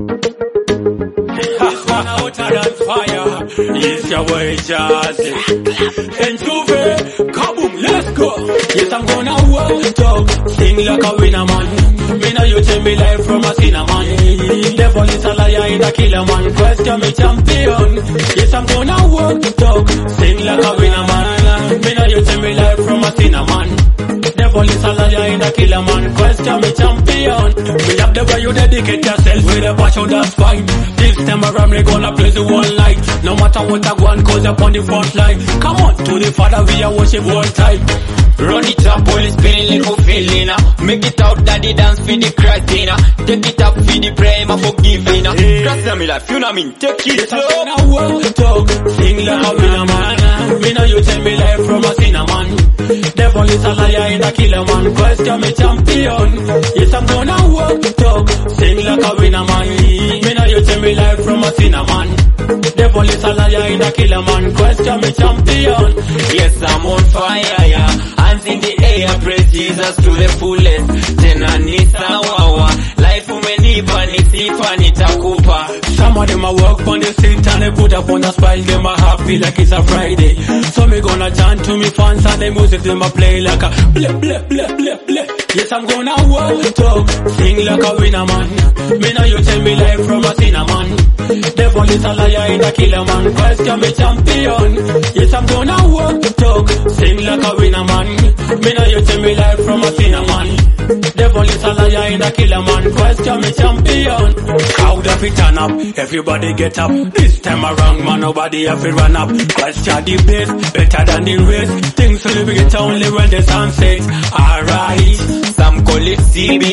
Hotter than fire. It's your way, Jazzy. And Juve, kaboom, let's go. Yes, I'm gonna walk, talk, sing like a winner man. Me know you tell me life from a sinner man. Devil is a liar, he's a killer man. Question me champion. Yes, I'm gonna walk, talk, sing like a winner man. Me know you tell me life from a sinner man. Devil is a liar, he's a killer man. Question me champion. We love the way you dedicate yourself with a passion, that's fine. This time around we gonna play the one light. No matter what I want, cause up on the front line. Come on, to the Father we are worship one time. Run it up, Holy Spirit, little feeling. Make it out, daddy dance for the Christ dinner. Take it up for the prayer, my forgiving. Trust me life, you know what I mean, take it slow. Yes, I walk, talk, sing like a winner man. Me know you tell me life from a sinner man. Devil is a liar, he's a killer man. Question me champion. Yes, I'm gonna walk, talk, sing like a winner man. Me know you tell me life from a sinner man. Devil is a liar, he's a killer man. Question me champion. Yes, I'm on fire, yeah. Hands in the air, praise Jesus to the fullest. Tena ni sawa, life umenipa ni sifa nitakupa. Some of them a work on the street and they put up on the spike. Them a happy like it's a Friday. So me gonna chant to me fans and the music them a play like a bleh bleh bleh bleh bleh. Yes, I'm gonna walk, talk, sing like a winner man. Me know you tell me life from a sinner man. Devil is a liar, he's a killer man. Question me champion. Yes, I'm gonna walk, talk, sing like a winner man. Me know you tell me life from a sinner man. Devil is a liar, he's a killer man. Question me champion. Crowd up it turn up, everybody get up. This time around, man, nobody have to run up. Question the best, better than the rest. Things will be get only when the sun sets. Alright. Some call it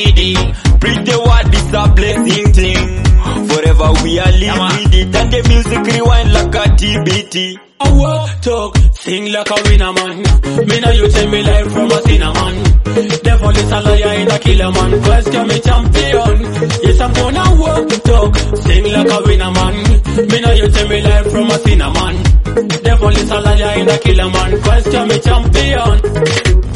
CBD. Preach the word, it's a blessing thing. Forever we are living with it, and the music rewind like a TBT. I walk, talk, sing like a winner man. Me know you tell me life from a sinner man. Devil is a liar, he's a killer man. Question me champion. Yes, I'm gonna walk, talk, sing like a winner man. Me know you tell me life from a sinner man. Devil is a liar, he's a killer man. Question me champion.